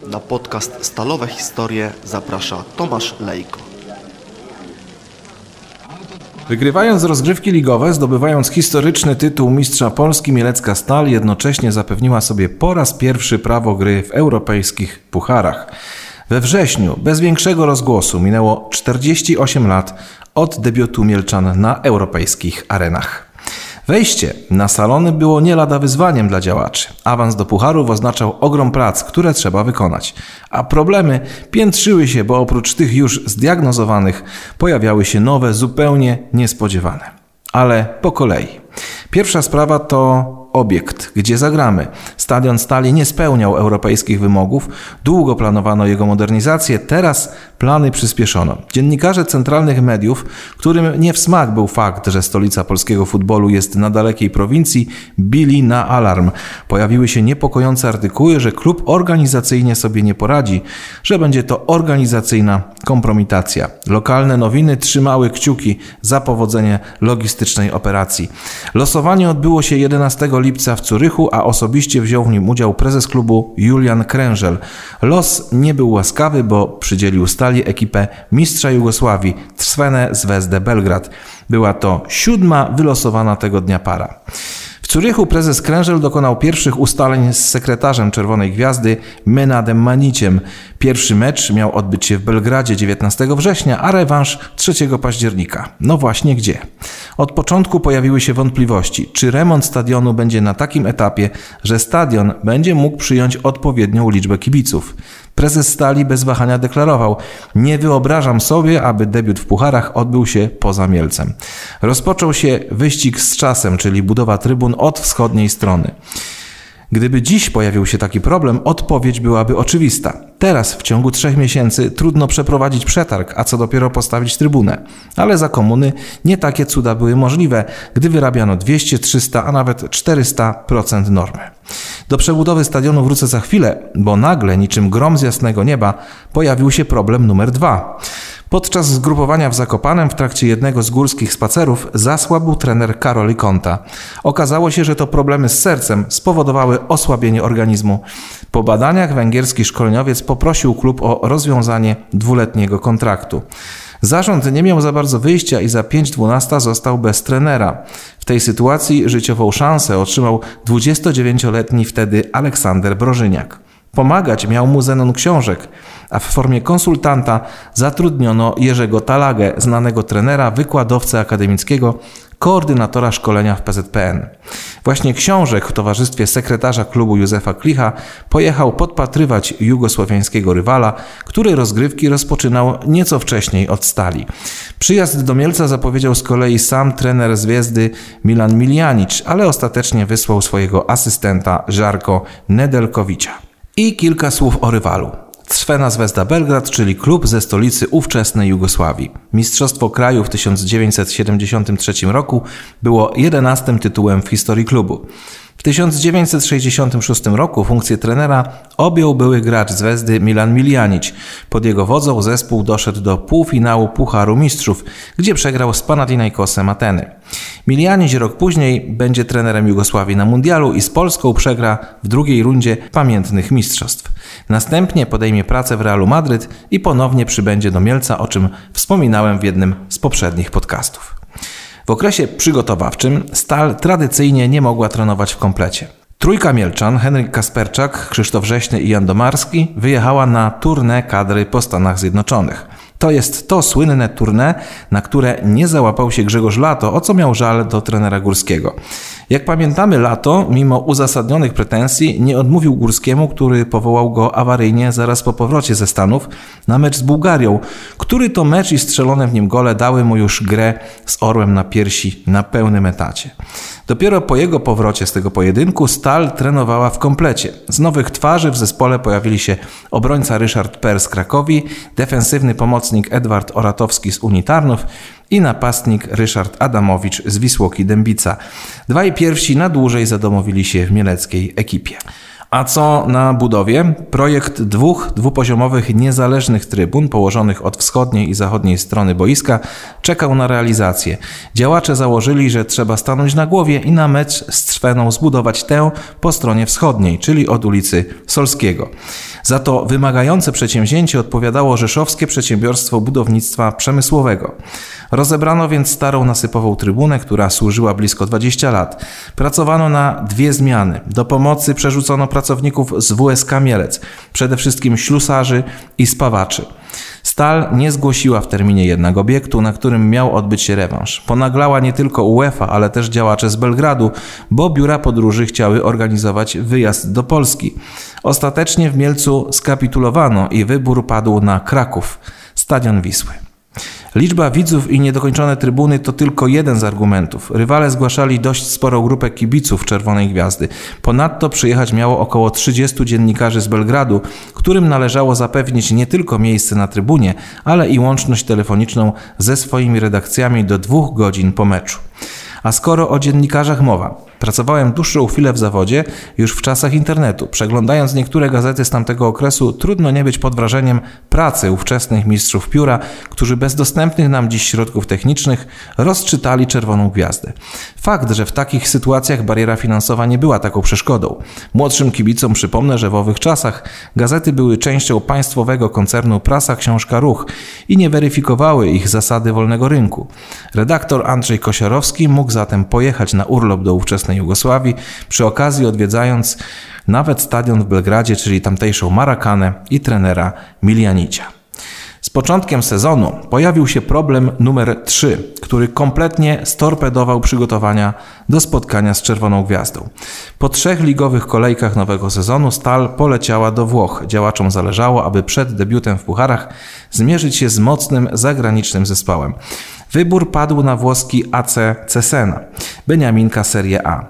Na podcast Stalowe Historie zaprasza Tomasz Lejko. Wygrywając rozgrywki ligowe, zdobywając historyczny tytuł mistrza Polski, mielecka Stal jednocześnie zapewniła sobie po raz pierwszy prawo gry w europejskich pucharach. We wrześniu, bez większego rozgłosu, minęło 48 lat od debiutu mielczan na europejskich arenach. Wejście na salony było nie lada wyzwaniem dla działaczy. Awans do pucharów oznaczał ogrom prac, które trzeba wykonać. A problemy piętrzyły się, bo oprócz tych już zdiagnozowanych pojawiały się nowe, zupełnie niespodziewane. Ale po kolei. Pierwsza sprawa to obiekt, gdzie zagramy. Stadion Stali nie spełniał europejskich wymogów, długo planowano jego modernizację, teraz plany przyspieszono. Dziennikarze centralnych mediów, którym nie w smak był fakt, że stolica polskiego futbolu jest na dalekiej prowincji, bili na alarm. Pojawiły się niepokojące artykuły, że klub organizacyjnie sobie nie poradzi, że będzie to organizacyjna kompromitacja. Lokalne nowiny trzymały kciuki za powodzenie logistycznej operacji. Losowanie odbyło się 11 lipca w Zurychu, a osobiście wziął w nim udział prezes klubu Julian Krężel. Los nie był łaskawy, bo przydzielił Stali ekipę mistrza Jugosławii Crvene Zvezde Belgrad. Była to 7. wylosowana tego dnia para. W Zurychu prezes Krężel dokonał pierwszych ustaleń z sekretarzem Czerwonej Gwiazdy Menadem Maniciem. Pierwszy mecz miał odbyć się w Belgradzie 19 września, a rewanż 3 października. No właśnie gdzie? Od początku pojawiły się wątpliwości, czy remont stadionu będzie na takim etapie, że stadion będzie mógł przyjąć odpowiednią liczbę kibiców. Prezes Stali bez wahania deklarował: nie wyobrażam sobie, aby debiut w pucharach odbył się poza Mielcem. Rozpoczął się wyścig z czasem, czyli budowa trybun od wschodniej strony. Gdyby dziś pojawił się taki problem, odpowiedź byłaby oczywista. Teraz w ciągu 3 miesięcy trudno przeprowadzić przetarg, a co dopiero postawić trybunę. Ale za komuny nie takie cuda były możliwe, gdy wyrabiano 200, 300, a nawet 400% normy. Do przebudowy stadionu wrócę za chwilę, bo nagle, niczym grom z jasnego nieba, pojawił się problem numer 2. Podczas zgrupowania w Zakopanem w trakcie jednego z górskich spacerów zasłabł trener Karol Konta. Okazało się, że to problemy z sercem spowodowały osłabienie organizmu. Po badaniach węgierski szkoleniowiec poprosił klub o rozwiązanie 2-letniego kontraktu. Zarząd nie miał za bardzo wyjścia i za 5/12 został bez trenera. W tej sytuacji życiową szansę otrzymał 29-letni wtedy Aleksander Brożyniak. Pomagać miał mu Zenon Książek, a w formie konsultanta zatrudniono Jerzego Talagę, znanego trenera, wykładowcę akademickiego, koordynatora szkolenia w PZPN. Właśnie Książek w towarzystwie sekretarza klubu Józefa Klicha pojechał podpatrywać jugosłowiańskiego rywala, który rozgrywki rozpoczynał nieco wcześniej od Stali. Przyjazd do Mielca zapowiedział z kolei sam trener Zvezdy Milan Miljanić, ale ostatecznie wysłał swojego asystenta Žarko Nedeljkovića. I kilka słów o rywalu. Crvena Zvezda Belgrad, czyli klub ze stolicy ówczesnej Jugosławii. Mistrzostwo kraju w 1973 roku było 11. tytułem w historii klubu. W 1966 roku funkcję trenera objął były gracz Zvezdy Milan Miljanić. Pod jego wodzą zespół doszedł do półfinału Pucharu Mistrzów, gdzie przegrał z Panathinaikosem Ateny. Miljanić rok później będzie trenerem Jugosławii na mundialu i z Polską przegra w drugiej rundzie pamiętnych mistrzostw. Następnie podejmie pracę w Realu Madryt i ponownie przybędzie do Mielca, o czym wspominałem w jednym z poprzednich podcastów. W okresie przygotowawczym Stal tradycyjnie nie mogła trenować w komplecie. Trójka Mielczan, Henryk Kasperczak, Krzysztof Rześny i Jan Domarski, wyjechała na tournée kadry po Stanach Zjednoczonych. To jest to słynne tournée, na które nie załapał się Grzegorz Lato, o co miał żal do trenera Górskiego. Jak pamiętamy, Lato, mimo uzasadnionych pretensji, nie odmówił Górskiemu, który powołał go awaryjnie zaraz po powrocie ze Stanów na mecz z Bułgarią, który to mecz i strzelone w nim gole dały mu już grę z orłem na piersi na pełnym etacie. Dopiero po jego powrocie z tego pojedynku Stal trenowała w komplecie. Z nowych twarzy w zespole pojawili się obrońca Ryszard Per z Krakowi, defensywny pomocnik Edward Oratowski z Unii Tarnów i napastnik Ryszard Adamowicz z Wisłoki Dębica. Dwaj pierwsi na dłużej zadomowili się w mieleckiej ekipie. A co na budowie? Projekt dwupoziomowych niezależnych trybun położonych od wschodniej i zachodniej strony boiska czekał na realizację. Działacze założyli, że trzeba stanąć na głowie i na mecz z Trweną zbudować tę po stronie wschodniej, czyli od ulicy Solskiego. Za to wymagające przedsięwzięcie odpowiadało Rzeszowskie Przedsiębiorstwo Budownictwa Przemysłowego. Rozebrano więc starą nasypową trybunę, która służyła blisko 20 lat. Pracowano na 2 zmiany. Do pomocy przerzucono pracowników z WSK Mielec, przede wszystkim ślusarzy i spawaczy. Stal nie zgłosiła w terminie jednak obiektu, na którym miał odbyć się rewanż. Ponaglała nie tylko UEFA, ale też działacze z Belgradu, bo biura podróży chciały organizować wyjazd do Polski. Ostatecznie w Mielcu skapitulowano i wybór padł na Kraków, Stadion Wisły. Liczba widzów i niedokończone trybuny to tylko jeden z argumentów. Rywale zgłaszali dość sporą grupę kibiców Czerwonej Gwiazdy. Ponadto przyjechać miało około 30 dziennikarzy z Belgradu, którym należało zapewnić nie tylko miejsce na trybunie, ale i łączność telefoniczną ze swoimi redakcjami do 2 godzin po meczu. A skoro o dziennikarzach mowa, pracowałem dłuższą chwilę w zawodzie już w czasach internetu. Przeglądając niektóre gazety z tamtego okresu, trudno nie być pod wrażeniem pracy ówczesnych mistrzów pióra, którzy bez dostępnych nam dziś środków technicznych rozczytali Czerwoną Gwiazdę. Fakt, że w takich sytuacjach bariera finansowa nie była taką przeszkodą. Młodszym kibicom przypomnę, że w owych czasach gazety były częścią państwowego koncernu Prasa Książka Ruch i nie weryfikowały ich zasady wolnego rynku. Redaktor Andrzej Kosiorowski mógł zatem pojechać na urlop do ówczesnej Jugosławii, przy okazji odwiedzając nawet stadion w Belgradzie, czyli tamtejszą Marakanę i trenera Miljanicia. Z początkiem sezonu pojawił się problem numer 3, który kompletnie storpedował przygotowania do spotkania z Czerwoną Gwiazdą. Po 3 ligowych kolejkach nowego sezonu Stal poleciała do Włoch. Działaczom zależało, aby przed debiutem w pucharach zmierzyć się z mocnym zagranicznym zespołem. Wybór padł na włoski AC Cesena, Beniaminka Serie A.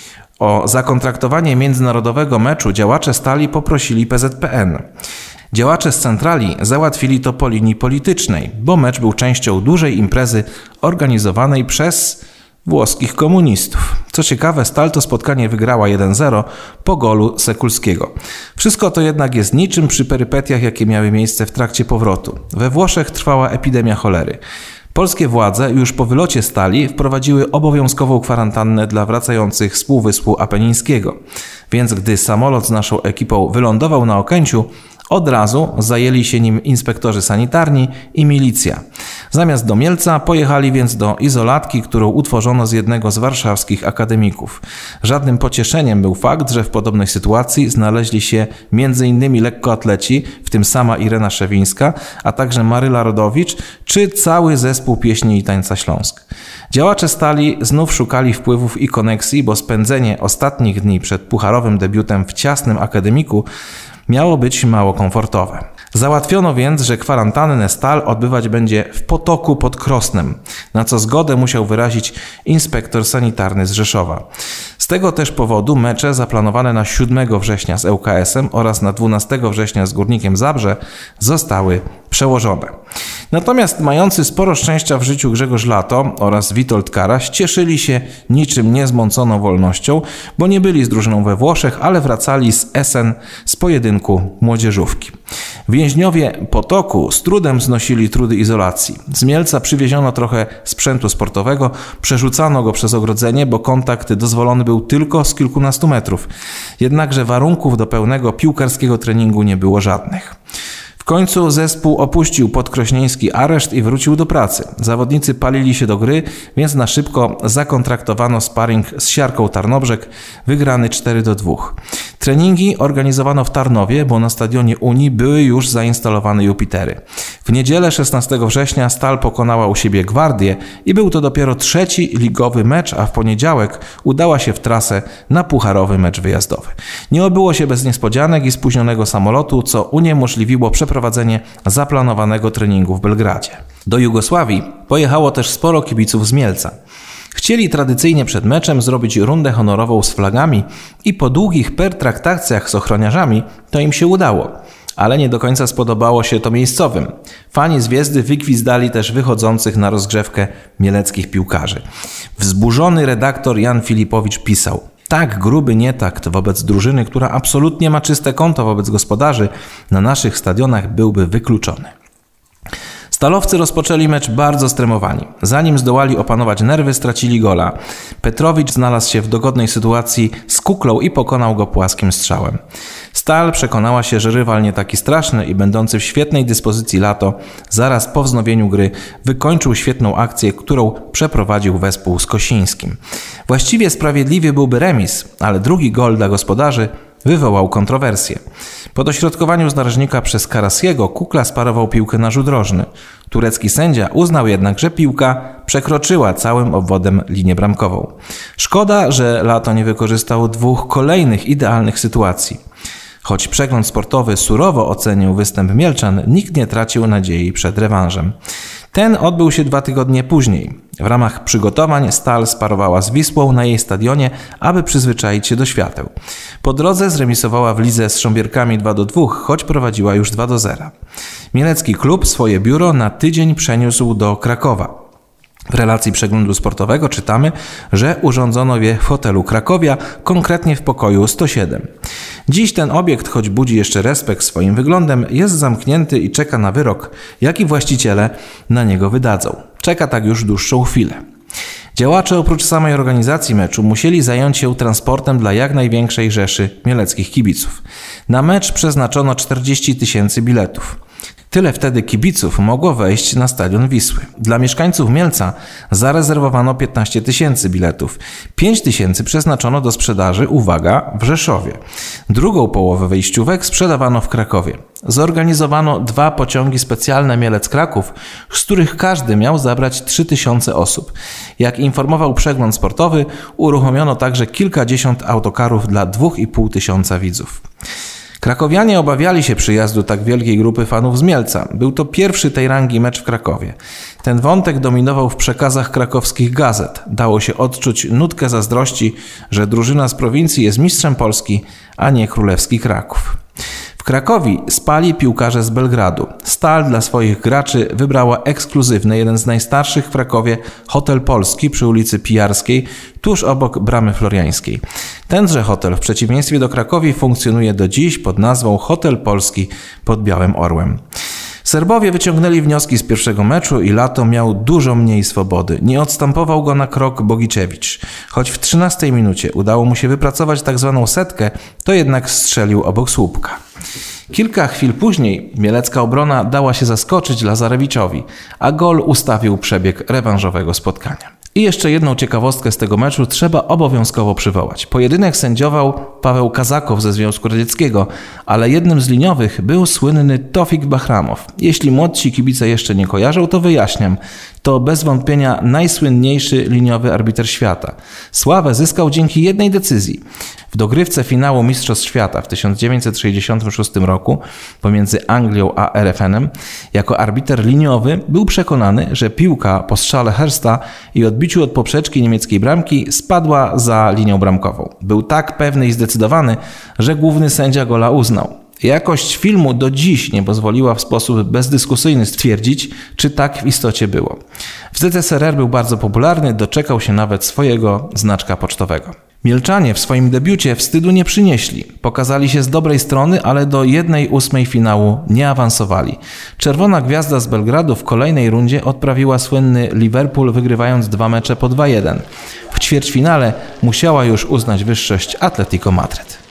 O zakontraktowanie międzynarodowego meczu działacze Stali poprosili PZPN. Działacze z centrali załatwili to po linii politycznej, bo mecz był częścią dużej imprezy organizowanej przez włoskich komunistów. Co ciekawe, Stal to spotkanie wygrała 1-0 po golu Sekulskiego. Wszystko to jednak jest niczym przy perypetiach, jakie miały miejsce w trakcie powrotu. We Włoszech trwała epidemia cholery. Polskie władze już po wylocie Stali wprowadziły obowiązkową kwarantannę dla wracających z Półwyspu Apenińskiego. Więc gdy samolot z naszą ekipą wylądował na Okęciu, od razu zajęli się nim inspektorzy sanitarni i milicja. Zamiast do Mielca pojechali więc do izolatki, którą utworzono z jednego z warszawskich akademików. Żadnym pocieszeniem był fakt, że w podobnej sytuacji znaleźli się m.in. lekkoatleci, w tym sama Irena Szewińska, a także Maryla Rodowicz, czy cały zespół pieśni i tańca Śląsk. Działacze Stali znów szukali wpływów i koneksji, bo spędzenie ostatnich dni przed pucharowym debiutem w ciasnym akademiku miało być mało komfortowe. Załatwiono więc, że kwarantannę Stal odbywać będzie w Potoku pod Krosnem, na co zgodę musiał wyrazić inspektor sanitarny z Rzeszowa. Z tego też powodu mecze zaplanowane na 7 września z ŁKS-em oraz na 12 września z Górnikiem Zabrze zostały przełożone. Natomiast mający sporo szczęścia w życiu Grzegorz Lato oraz Witold Karaś cieszyli się niczym niezmąconą wolnością, bo nie byli z drużyną we Włoszech, ale wracali z Essen z pojedynku młodzieżówki. Więźniowie Potoku z trudem znosili trudy izolacji. Z Mielca przywieziono trochę sprzętu sportowego, przerzucano go przez ogrodzenie, bo kontakt dozwolony był tylko z kilkunastu metrów. Jednakże warunków do pełnego piłkarskiego treningu nie było żadnych. W końcu zespół opuścił podkrośnieński areszt i wrócił do pracy. Zawodnicy palili się do gry, więc na szybko zakontraktowano sparring z Siarką Tarnobrzeg, wygrany 4-2. Treningi organizowano w Tarnowie, bo na stadionie Unii były już zainstalowane Jupitery. W niedzielę 16 września Stal pokonała u siebie Gwardię i był to dopiero 3. ligowy mecz, a w poniedziałek udała się w trasę na pucharowy mecz wyjazdowy. Nie obyło się bez niespodzianek i spóźnionego samolotu, co uniemożliwiło przeprowadzenie zaplanowanego treningu w Belgradzie. Do Jugosławii pojechało też sporo kibiców z Mielca. Chcieli tradycyjnie przed meczem zrobić rundę honorową z flagami i po długich pertraktacjach z ochroniarzami to im się udało. Ale nie do końca spodobało się to miejscowym. Fani Zwiezdy wygwizdali też wychodzących na rozgrzewkę mieleckich piłkarzy. Wzburzony redaktor Jan Filipowicz pisał: Tak gruby nietakt wobec drużyny, która absolutnie ma czyste konto wobec gospodarzy, na naszych stadionach byłby wykluczony. Stalowcy rozpoczęli mecz bardzo stremowani. Zanim zdołali opanować nerwy, stracili gola. Petrowicz znalazł się w dogodnej sytuacji z Kuklą i pokonał go płaskim strzałem. Stal przekonała się, że rywal nie taki straszny i będący w świetnej dyspozycji Lato zaraz po wznowieniu gry wykończył świetną akcję, którą przeprowadził wespół z Kosińskim. Właściwie sprawiedliwy byłby remis, ale drugi gol dla gospodarzy wywołał kontrowersję. Po dośrodkowaniu z narożnika przez Karasiego Kukla sparował piłkę na rzut rożny. Turecki sędzia uznał jednak, że piłka przekroczyła całym obwodem linię bramkową. Szkoda, że Lato nie wykorzystał 2 kolejnych idealnych sytuacji. Choć przegląd sportowy surowo ocenił występ Mielczan, nikt nie tracił nadziei przed rewanżem. Ten odbył się 2 tygodnie później. W ramach przygotowań Stal sparowała z Wisłą na jej stadionie, aby przyzwyczaić się do świateł. Po drodze zremisowała w lidze z Sząbierkami 2-2, choć prowadziła już 2-0. Mielecki klub swoje biuro na tydzień przeniósł do Krakowa. W relacji przeglądu sportowego czytamy, że urządzono je w hotelu Krakowia, konkretnie w pokoju 107. Dziś ten obiekt, choć budzi jeszcze respekt swoim wyglądem, jest zamknięty i czeka na wyrok, jaki właściciele na niego wydadzą. Czeka tak już dłuższą chwilę. Działacze oprócz samej organizacji meczu musieli zająć się transportem dla jak największej rzeszy mieleckich kibiców. Na mecz przeznaczono 40 000 biletów. Tyle wtedy kibiców mogło wejść na stadion Wisły. Dla mieszkańców Mielca zarezerwowano 15 000 biletów. 5 000 przeznaczono do sprzedaży, uwaga, w Rzeszowie. Drugą połowę wejściówek sprzedawano w Krakowie. Zorganizowano 2 pociągi specjalne Mielec-Kraków, z których każdy miał zabrać 3000 osób. Jak informował przegląd sportowy, uruchomiono także kilkadziesiąt autokarów dla 2500 widzów. Krakowianie obawiali się przyjazdu tak wielkiej grupy fanów z Mielca. Był to pierwszy tej rangi mecz w Krakowie. Ten wątek dominował w przekazach krakowskich gazet. Dało się odczuć nutkę zazdrości, że drużyna z prowincji jest mistrzem Polski, a nie królewski Kraków. W Krakowie spali piłkarze z Belgradu. Stal dla swoich graczy wybrała ekskluzywny, jeden z najstarszych w Krakowie, hotel Polski przy ulicy Pijarskiej, tuż obok Bramy Floriańskiej. Tenże hotel w przeciwieństwie do Krakowi funkcjonuje do dziś pod nazwą Hotel Polski pod Białym Orłem. Serbowie wyciągnęli wnioski z pierwszego meczu i Lato miał dużo mniej swobody. Nie odstępował go na krok Bogiczewicz. Choć w 13 minucie udało mu się wypracować tak zwaną setkę, to jednak strzelił obok słupka. Kilka chwil później mielecka obrona dała się zaskoczyć Lazarewiczowi, a gol ustawił przebieg rewanżowego spotkania. I jeszcze jedną ciekawostkę z tego meczu trzeba obowiązkowo przywołać. Pojedynek sędziował Paweł Kazakow ze Związku Radzieckiego, ale jednym z liniowych był słynny Tofik Bahramow. Jeśli młodsi kibice jeszcze nie kojarzą, to wyjaśniam. To bez wątpienia najsłynniejszy liniowy arbiter świata. Sławę zyskał dzięki jednej decyzji. W dogrywce finału Mistrzostw Świata w 1966 roku pomiędzy Anglią a RFN-em jako arbiter liniowy był przekonany, że piłka po strzale Hersta i odbiciu od poprzeczki niemieckiej bramki spadła za linią bramkową. Był tak pewny i zdecydowany, że główny sędzia gola uznał. Jakość filmu do dziś nie pozwoliła w sposób bezdyskusyjny stwierdzić, czy tak w istocie było. W ZSRR był bardzo popularny, doczekał się nawet swojego znaczka pocztowego. Mielczanie w swoim debiucie wstydu nie przynieśli. Pokazali się z dobrej strony, ale do 1/8 finału nie awansowali. Czerwona Gwiazda z Belgradu w kolejnej rundzie odprawiła słynny Liverpool, wygrywając 2 mecze po 2-1. W ćwierćfinale musiała już uznać wyższość Atletico Madryt.